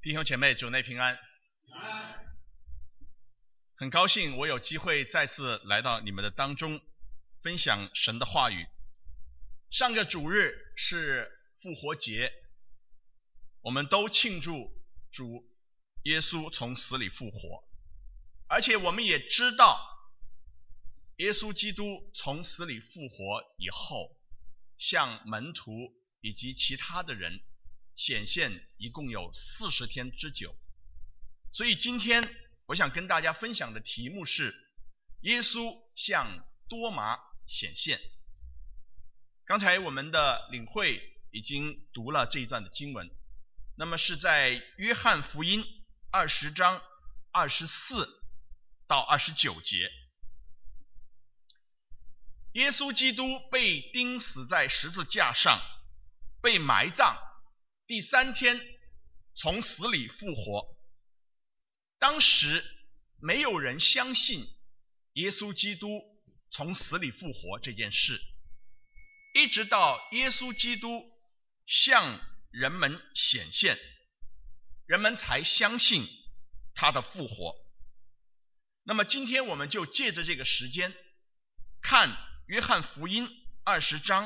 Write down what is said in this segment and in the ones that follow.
弟兄姐妹，主内平安。很高兴我有机会再次来到你们的当中，分享神的话语。上个主日是复活节，我们都庆祝主耶稣从死里复活，而且我们也知道耶稣基督从死里复活以后，向门徒以及其他的人显现一共有40天之久。所以今天我想跟大家分享的题目是耶稣向多马显现。刚才我们的领会已经读了这一段的经文，那么是在约翰福音20章24到29节。耶稣基督被钉死在十字架上，被埋葬，第3天从死里复活。当时没有人相信耶稣基督从死里复活这件事，一直到耶稣基督向人们显现，人们才相信他的复活。那么今天我们就借着这个时间看约翰福音20章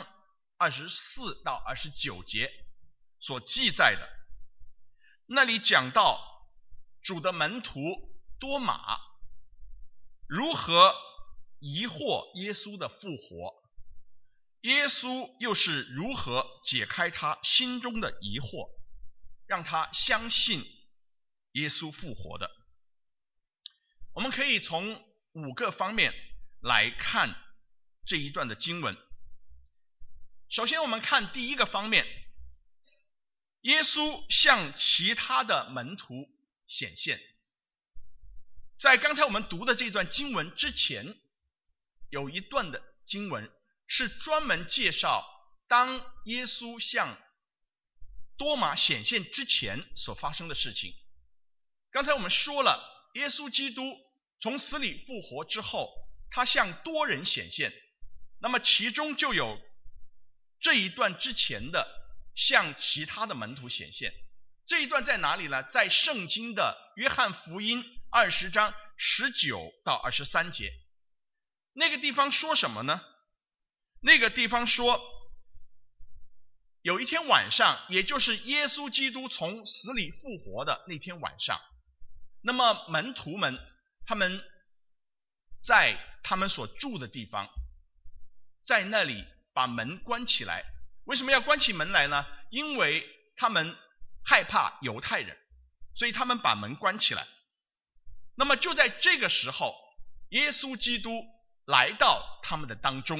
24到29节所记载的，那里讲到主的门徒多马如何疑惑耶稣的复活，耶稣又是如何解开他心中的疑惑，让他相信耶稣复活的。我们可以从5个方面来看这一段的经文。首先我们看第一个方面，耶稣向其他的门徒显现。在刚才我们读的这段经文之前，有一段的经文是专门介绍当耶稣向多马显现之前所发生的事情。刚才我们说了，耶稣基督从死里复活之后，他向多人显现，那么其中就有这一段之前的向其他的门徒显现。这一段在哪里呢？在圣经的约翰福音20章19到23节。那个地方说什么呢？那个地方说，有一天晚上，也就是耶稣基督从死里复活的那天晚上，那么门徒们他们在他们所住的地方，在那里把门关起来。为什么要关起门来呢？因为他们害怕犹太人，所以他们把门关起来。那么就在这个时候，耶稣基督来到他们的当中，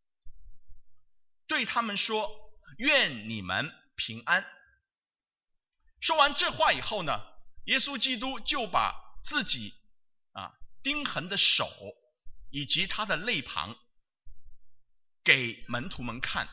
对他们说，愿你们平安。说完这话以后呢，耶稣基督就把自己钉痕的手以及他的肋旁给门徒们看。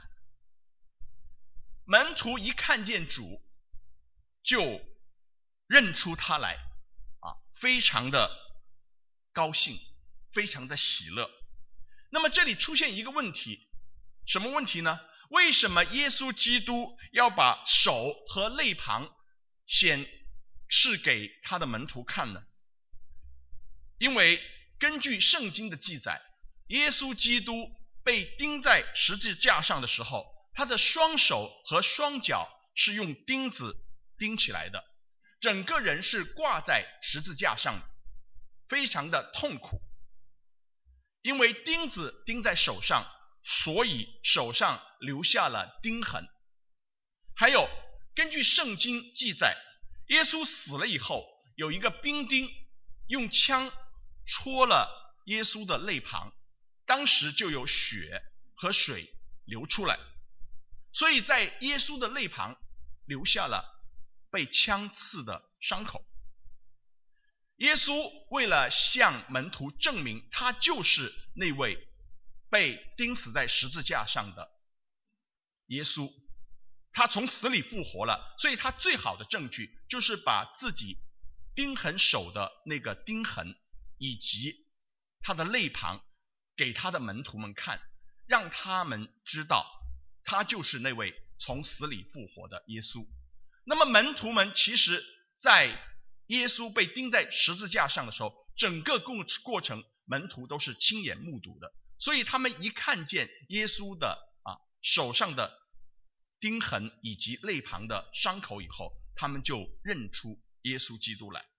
门徒一看见主就认出他来，非常的高兴，非常的喜乐。那么这里出现一个问题，什么问题呢？为什么耶稣基督要把手和肋旁显示给他的门徒看呢？因为根据圣经的记载，耶稣基督被钉在十字架上的时候，他的双手和双脚是用钉子钉起来的，整个人是挂在十字架上的，非常的痛苦。因为钉子钉在手上，所以手上留下了钉痕。还有根据圣经记载，耶稣死了以后，有一个兵丁用枪戳了耶稣的肋旁，当时就有血和水流出来，所以在耶稣的肋旁留下了被枪刺的伤口。耶稣为了向门徒证明他就是那位被钉死在十字架上的耶稣，他从死里复活了，所以他最好的证据就是把自己钉痕手的那个钉痕以及他的肋旁给他的门徒们看，让他们知道他就是那位从死里复活的耶稣。那么门徒们其实在耶稣被钉在十字架上的时候，整个过程门徒都是亲眼目睹的，所以他们一看见耶稣的手上的钉痕以及肋旁的伤口以后，他们就认出耶稣基督来。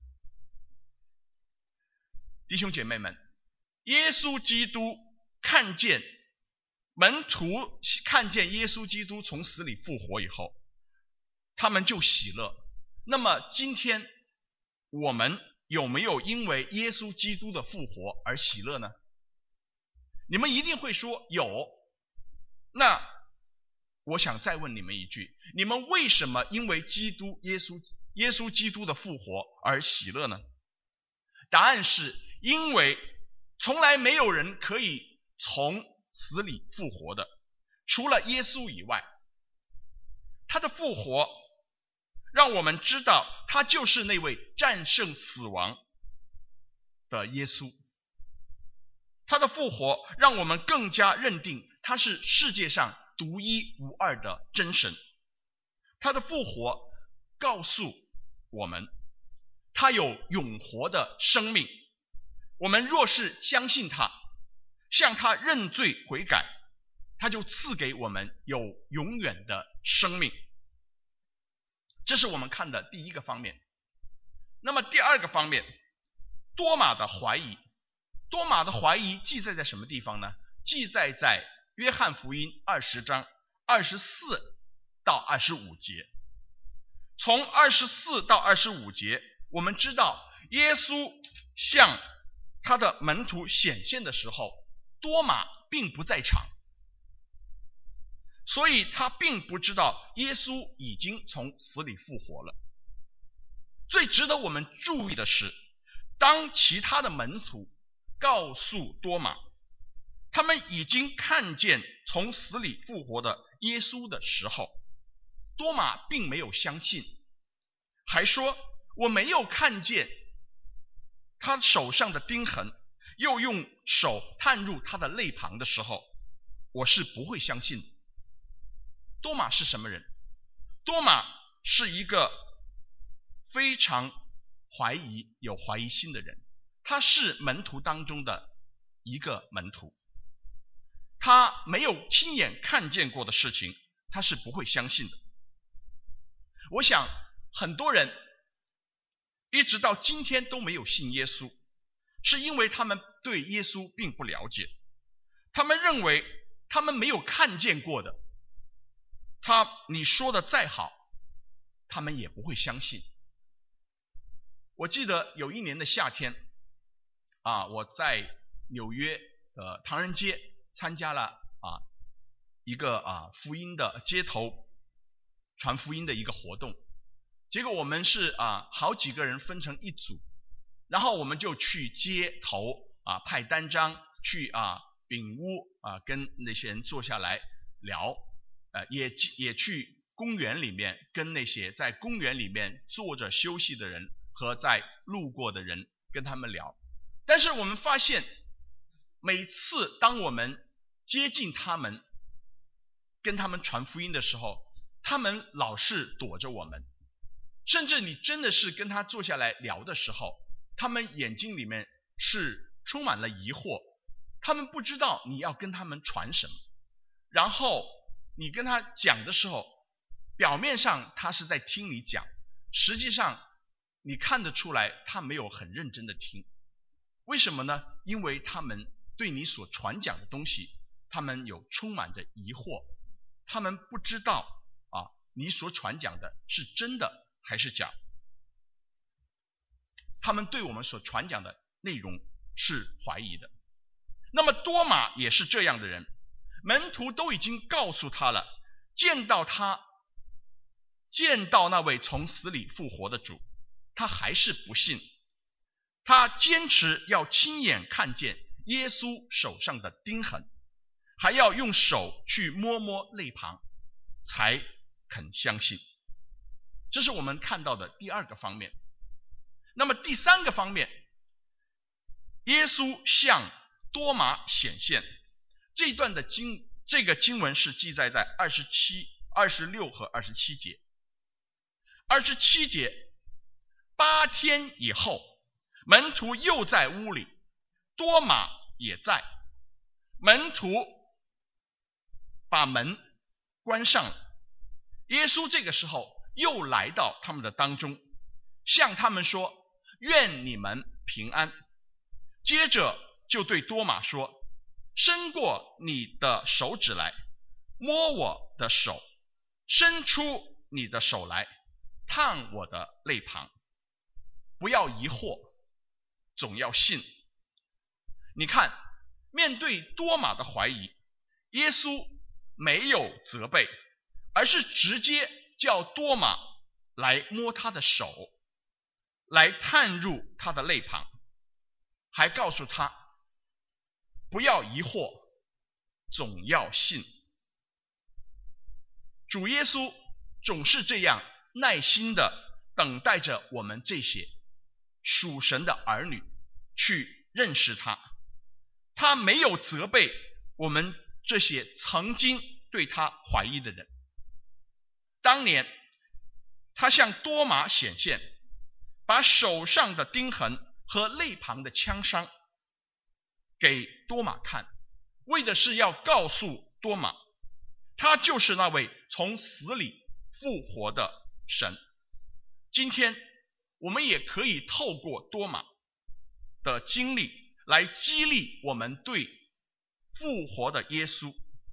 弟兄姐妹们，耶稣基督门徒看见耶稣基督从死里复活以后，他们就喜乐。那么今天我们有没有因为耶稣基督的复活而喜乐呢？你们一定会说有。那我想再问你们一句，你们为什么因为耶稣基督的复活而喜乐呢？答案是因为从来没有人可以从死里复活的，除了耶稣以外。他的复活让我们知道他就是那位战胜死亡的耶稣。他的复活让我们更加认定他是世界上独一无二的真神。他的复活告诉我们他有永活的生命，我们若是相信他，向他认罪悔改，他就赐给我们有永远的生命。这是我们看的第一个方面。那么第二个方面，多马的怀疑。多马的怀疑记载在什么地方呢？记载在约翰福音20章24到25节。从24到25节，我们知道耶稣向他的门徒显现的时候，多马并不在场，所以他并不知道耶稣已经从死里复活了。最值得我们注意的是，当其他的门徒告诉多马他们已经看见从死里复活的耶稣的时候，多马并没有相信，还说我没有看见他手上的钉痕，又用手探入他的肋旁的时候，我是不会相信的。多马是什么人？多马是一个非常有怀疑心的人，他是门徒当中的一个门徒，他没有亲眼看见过的事情，他是不会相信的。我想很多人一直到今天都没有信耶稣，是因为他们对耶稣并不了解，他们认为他们没有看见过的，你说的再好，他们也不会相信。我记得有一年的夏天我在纽约的唐人街参加了一个福音的街头传福音的一个活动。结果我们是好几个人分成一组，然后我们就去街头派单张，去饼屋跟那些人坐下来聊，也去公园里面跟那些在公园里面坐着休息的人和在路过的人跟他们聊。但是我们发现每次当我们接近他们跟他们传福音的时候，他们老是躲着我们，甚至你真的是跟他坐下来聊的时候，他们眼睛里面是充满了疑惑，他们不知道你要跟他们传什么，然后你跟他讲的时候，表面上他是在听你讲，实际上你看得出来他没有很认真的听。为什么呢？因为他们对你所传讲的东西，他们有充满着疑惑，他们不知道你所传讲的是真的还是假，他们对我们所传讲的内容是怀疑的。那么多马也是这样的人，门徒都已经告诉他了，见到那位从死里复活的主，他还是不信，他坚持要亲眼看见耶稣手上的钉痕，还要用手去摸摸肋旁，才肯相信。这是我们看到的第二个方面。那么第三个方面，耶稣向多马显现，这个经文是记载在26和27节。27节， 8天以后，门徒又在屋里，多马也在。门徒把门关上了，耶稣这个时候又来到他们的当中，向他们说：愿你们平安。接着就对多马说：伸过你的手指来，摸我的手，伸出你的手来，探我的肋旁，不要疑惑，总要信。你看，面对多马的怀疑，耶稣没有责备，而是直接叫多马来摸他的手，来探入他的肋旁，还告诉他不要疑惑，总要信。主耶稣总是这样耐心的等待着我们这些属神的儿女去认识他。他没有责备我们这些曾经对他怀疑的人。当年他向多马显现，把手上的钉痕和肋旁的枪伤给多马看，为的是要告诉多马，他就是那位从死里复活的神。今天我们也可以透过多马的经历来激励我们对复活的耶稣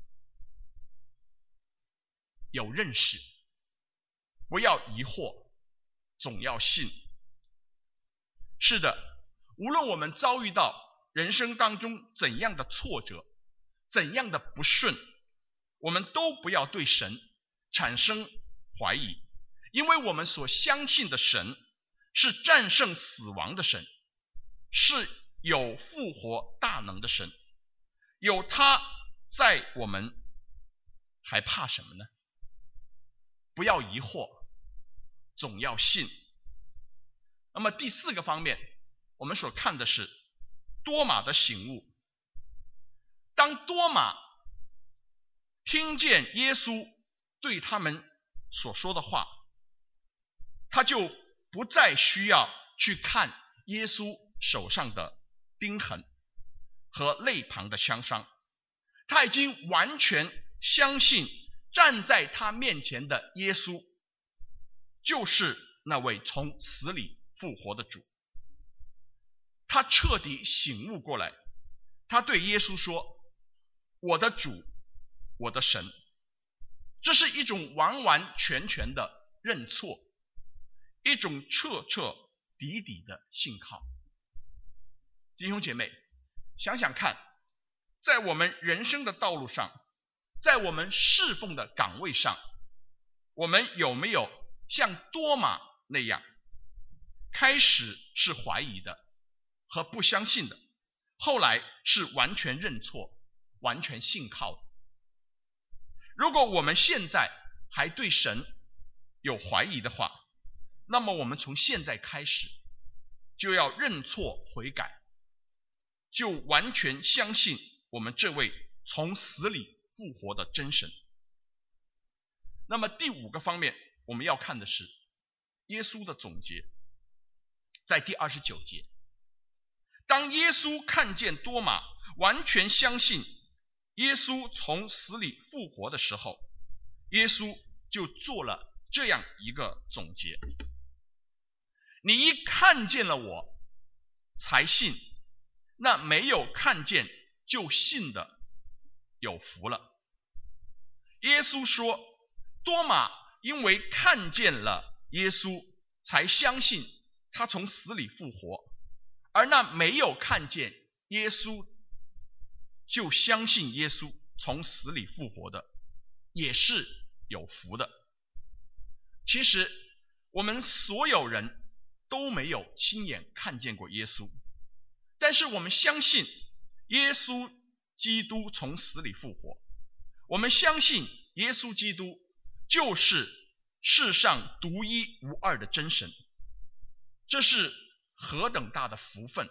有认识，不要疑惑，总要信。是的，无论我们遭遇到人生当中怎样的挫折，怎样的不顺，我们都不要对神产生怀疑，因为我们所相信的神是战胜死亡的神，是有复活大能的神。有他在，我们还怕什么呢？不要疑惑，总要信。那么第4个方面，我们所看的是多马的醒悟。当多马听见耶稣对他们所说的话，他就不再需要去看耶稣手上的钉痕和肋旁的枪伤，他已经完全相信站在他面前的耶稣就是那位从死里复活的主。他彻底醒悟过来，他对耶稣说：我的主，我的神。这是一种完完全全的认错，一种彻彻底底的信靠。弟兄姐妹，想想看，在我们人生的道路上，在我们侍奉的岗位上，我们有没有像多马那样，开始是怀疑的和不相信的，后来是完全认错，完全信靠的？如果我们现在还对神有怀疑的话，那么我们从现在开始就要认错悔改，就完全相信我们这位从死里复活的真神。那么第5个方面，我们要看的是耶稣的总结，在第29节。当耶稣看见多马完全相信耶稣从死里复活的时候，耶稣就做了这样一个总结：你一看见了我才信，那没有看见就信的有福了。耶稣说，多马因为看见了耶稣才相信他从死里复活，而那没有看见耶稣就相信耶稣从死里复活的也是有福的。其实我们所有人都没有亲眼看见过耶稣，但是我们相信耶稣基督从死里复活，我们相信耶稣基督就是世上独一无二的真神，这是何等大的福分。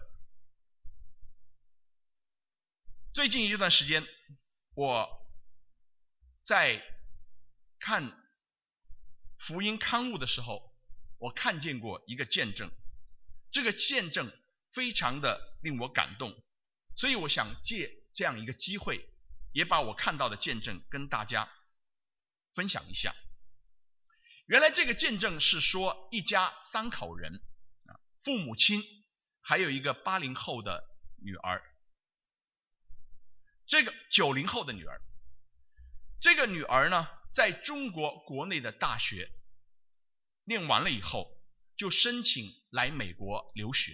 最近一段时间，我在看福音刊物的时候， 我看见过一个见证，这个见证非常的令我感动，所以我想借这样一个机会，也把我看到的见证跟大家分享一下。原来这个见证是说一家3口人，父母亲还有一个80后的女儿，这个90后的女儿。这个女儿呢，在中国国内的大学念完了以后，就申请来美国留学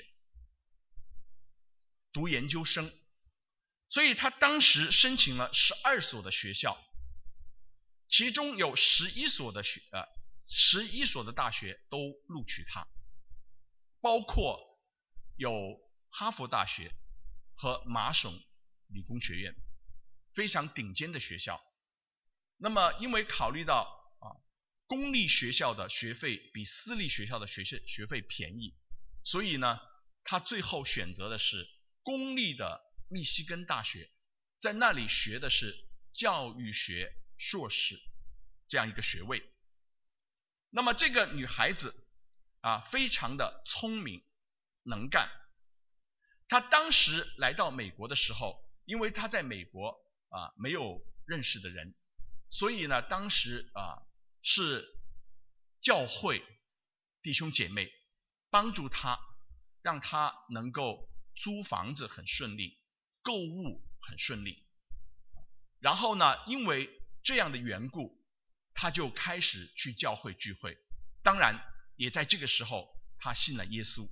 读研究生，所以她当时申请了12所的学校，其中有11所的大学都录取她，包括有哈佛大学和麻省理工学院，非常顶尖的学校。那么因为考虑到公立学校的学费比私立学校的学费便宜，所以呢他最后选择的是公立的密西根大学，在那里学的是教育学硕士这样一个学位。那么这个女孩子非常的聪明能干。她当时来到美国的时候，因为她在美国没有认识的人，所以呢当时是教会弟兄姐妹帮助她，让她能够租房子很顺利，购物很顺利。然后呢因为这样的缘故，她就开始去教会聚会，当然也在这个时候她信了耶稣。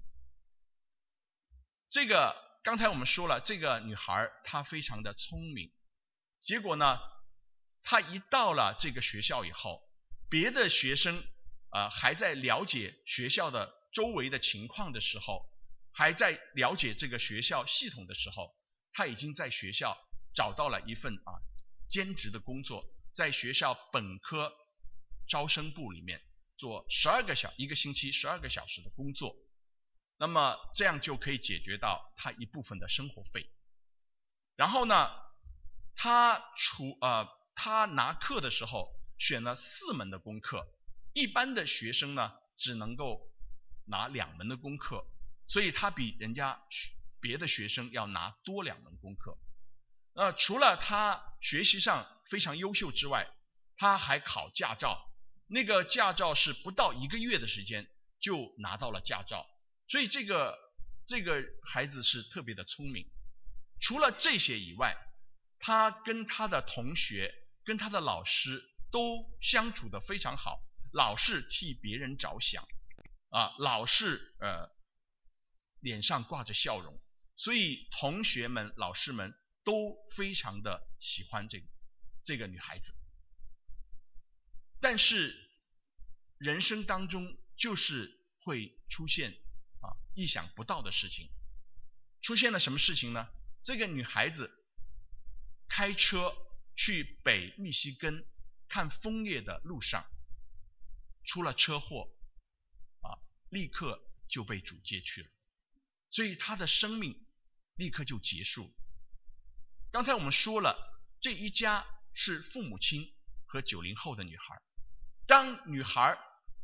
这个刚才我们说了，这个女孩她非常的聪明，结果呢她一到了这个学校以后，别的学生还在了解学校的周围的情况的时候，还在了解这个学校系统的时候，她已经在学校找到了一份兼职的工作，在学校本科招生部里面做一个星期12个小时的工作。那么这样就可以解决到他一部分的生活费。然后呢他拿课的时候选了4门的功课，一般的学生呢只能够拿2门的功课，所以他比人家别的学生要拿多2门功课。除了他学习上非常优秀之外，他还考驾照，那个驾照是不到1个月的时间就拿到了驾照，所以这个孩子是特别的聪明。除了这些以外，他跟他的同学跟他的老师都相处得非常好，老是替别人着想老是脸上挂着笑容，所以同学们老师们都非常的喜欢这个女孩子。但是人生当中就是会出现意想不到的事情。出现了什么事情呢？这个女孩子开车去北密西根看枫叶的路上出了车祸立刻就被主接去了，所以她的生命立刻就结束。刚才我们说了，这一家是父母亲和90后的女孩。当女孩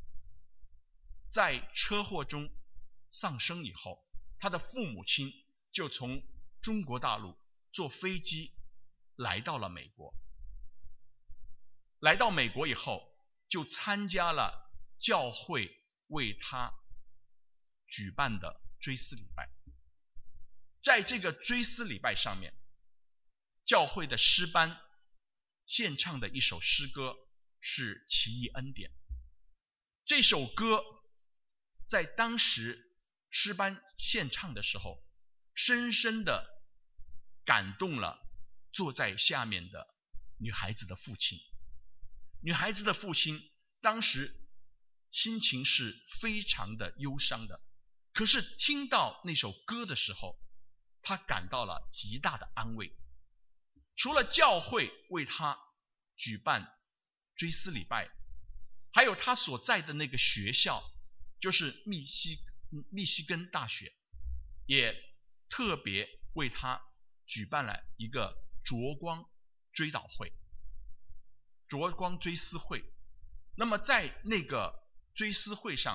在车祸中丧生以后，她的父母亲就从中国大陆坐飞机来到了美国。来到美国以后，就参加了教会为她举办的追思礼拜。在这个追思礼拜上面，教会的诗班献唱的一首诗歌是奇异恩典。这首歌在当时诗班献唱的时候，深深的感动了坐在下面的女孩子的父亲。女孩子的父亲当时心情是非常的忧伤的，可是听到那首歌的时候，他感到了极大的安慰。除了教会为他举办追思礼拜，还有他所在的那个学校，就是密西根大学，也特别为他举办了一个烛光追悼会，烛光追思会。那么在那个追思会上，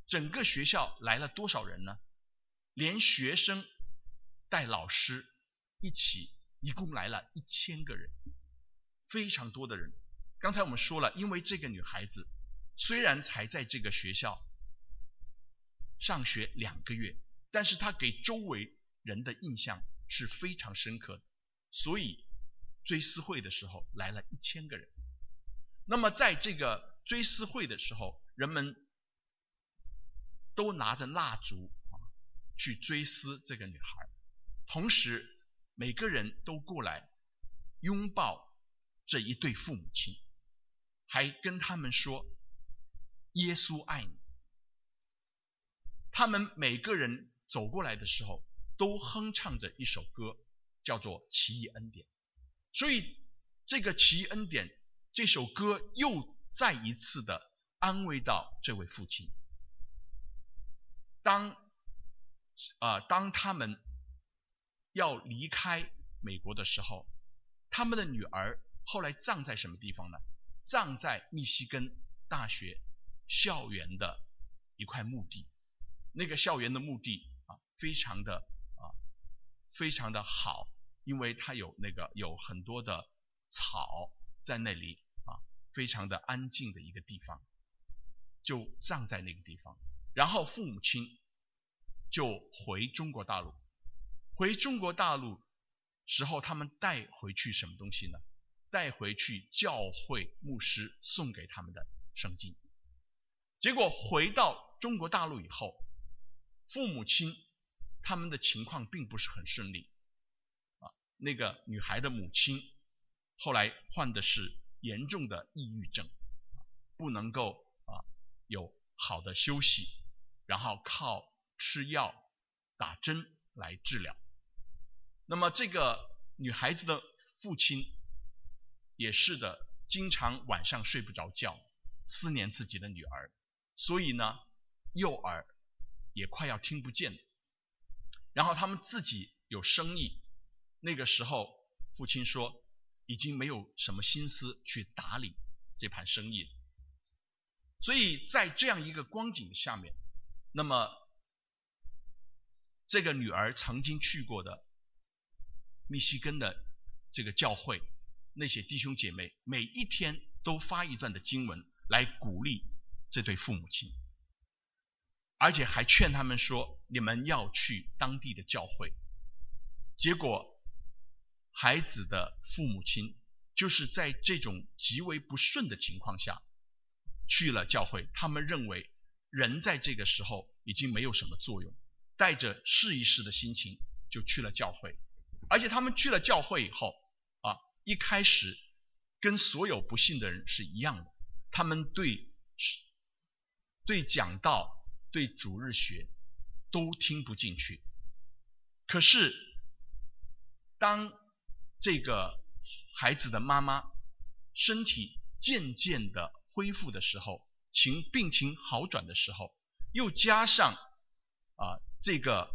整个学校来了多少人呢？连学生带老师一起，一共来了1000个人，非常多的人。刚才我们说了，因为这个女孩子虽然才在这个学校上学2个月，但是她给周围人的印象是非常深刻的，所以追思会的时候来了1000个人。那么在这个追思会的时候，人们都拿着蜡烛去追思这个女孩，同时每个人都过来拥抱这一对父母亲，还跟他们说耶稣爱你。他们每个人走过来的时候都哼唱着一首歌，叫做奇异恩典。所以这个奇异恩典这首歌又再一次的安慰到这位父亲。当他们要离开美国的时候，他们的女儿后来葬在什么地方呢？葬在密西根大学校园的一块墓地。那个校园的墓地非常的好，因为它有很多的草在那里非常的安静的一个地方，就葬在那个地方。然后父母亲就回中国大陆。回中国大陆时候，他们带回去什么东西呢？带回去教会牧师送给他们的圣经。结果回到中国大陆以后，父母亲他们的情况并不是很顺利那个女孩的母亲后来患的是严重的抑郁症，不能够有好的休息，然后靠吃药打针来治疗。那么这个女孩子的父亲也是的，经常晚上睡不着觉，思念自己的女儿，所以呢右耳也快要听不见了。然后他们自己有生意，那个时候父亲说已经没有什么心思去打理这盘生意了。所以在这样一个光景下面，那么这个女儿曾经去过的密西根的这个教会，那些弟兄姐妹每一天都发一段的经文来鼓励这对父母亲，而且还劝他们说你们要去当地的教会。结果孩子的父母亲就是在这种极为不顺的情况下去了教会。他们认为人在这个时候已经没有什么作用，带着试一试的心情就去了教会。而且他们去了教会以后一开始跟所有不信的人是一样的，他们对讲道对主日学都听不进去。可是当这个孩子的妈妈身体渐渐的恢复的时候，病情好转的时候，又加上这个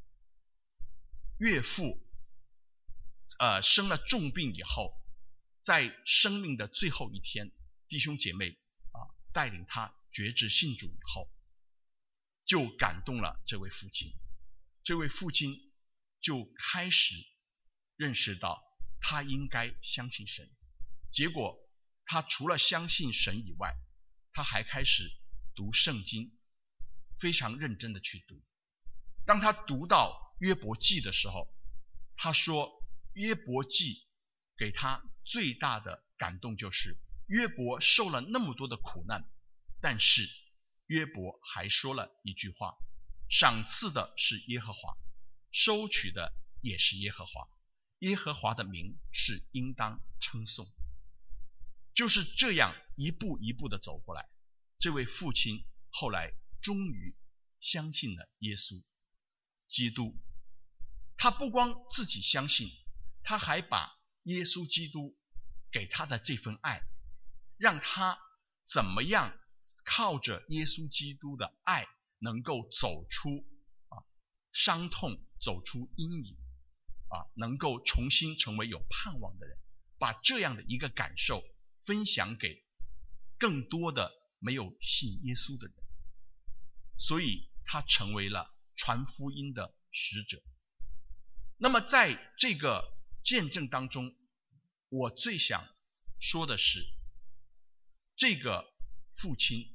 岳父生了重病以后，在生命的最后一天，弟兄姐妹带领他决志信主以后，就感动了这位父亲。这位父亲就开始认识到他应该相信神。结果他除了相信神以外，他还开始读圣经，非常认真的去读。当他读到约伯记的时候，他说约伯记给他最大的感动就是约伯受了那么多的苦难，但是约伯还说了一句话：赏赐的是耶和华，收取的也是耶和华，耶和华的名是应当称颂。就是这样一步一步的走过来，这位父亲后来终于相信了耶稣基督。他不光自己相信，他还把耶稣基督给他的这份爱，让他怎么样靠着耶稣基督的爱能够走出伤痛，走出阴影能够重新成为有盼望的人，把这样的一个感受分享给更多的没有信耶稣的人。 所以他成为了传福音的使者。那么在这个见证当中，我最想说的是，这个父亲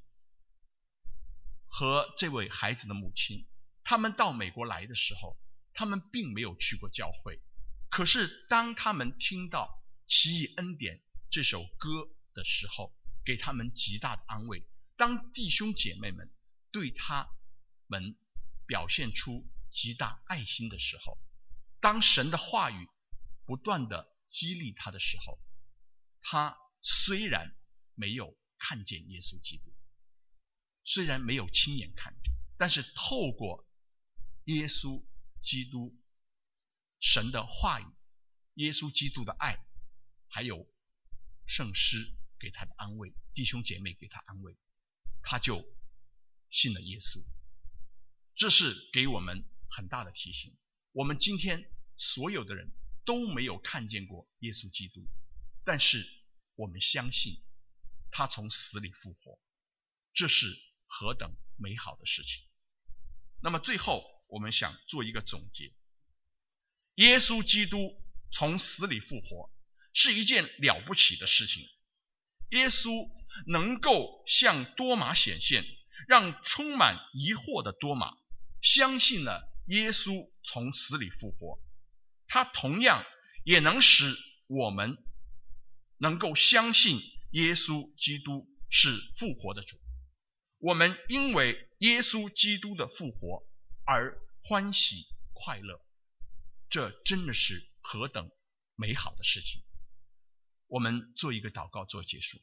和这位孩子的母亲，他们到美国来的时候，他们并没有去过教会，可是当他们听到奇异恩典这首歌的时候，给他们极大的安慰。当弟兄姐妹们对他们表现出极大爱心的时候，当神的话语不断的激励他的时候，他虽然没有看见耶稣基督，虽然没有亲眼看见，但是透过耶稣基督神的话语，耶稣基督的爱，还有圣诗给他的安慰，弟兄姐妹给他安慰，他就信了耶稣。这是给我们很大的提醒。我们今天所有的人都没有看见过耶稣基督，但是我们相信他从死里复活，这是何等美好的事情。那么最后我们想做一个总结，耶稣基督从死里复活是一件了不起的事情。耶稣能够向多马显现，让充满疑惑的多马相信了耶稣从死里复活。他同样也能使我们能够相信耶稣基督是复活的主。我们因为耶稣基督的复活而欢喜快乐，这真的是何等美好的事情。我们做一个祷告做结束。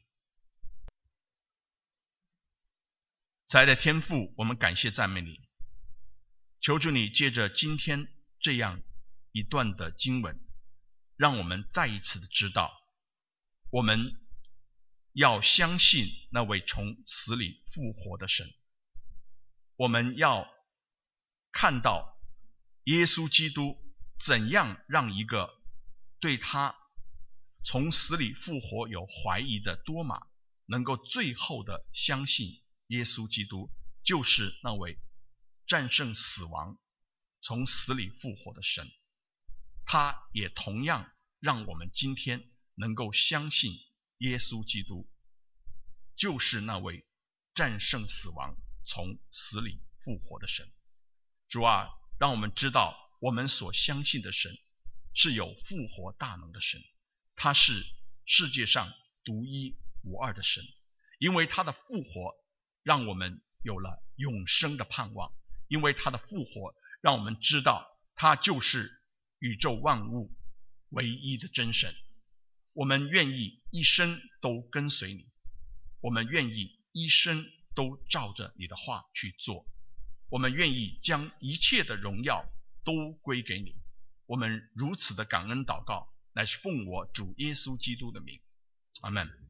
慈爱的天父，我们感谢赞美你，求主你借着今天这样一段的经文，让我们再一次的知道，我们要相信那位从死里复活的神。我们要看到耶稣基督怎样让一个对他从死里复活有怀疑的多马，能够最后的相信耶稣基督就是那位战胜死亡从死里复活的神。他也同样让我们今天能够相信耶稣基督就是那位战胜死亡从死里复活的神。主啊，让我们知道我们所相信的神是有复活大能的神，他是世界上独一无二的神。因为他的复活让我们有了永生的盼望，因为他的复活让我们知道他就是宇宙万物唯一的真神。我们愿意一生都跟随你，我们愿意一生都照着你的话去做，我们愿意将一切的荣耀都归给你。我们如此的感恩祷告，乃是奉我主耶稣基督的名，阿们。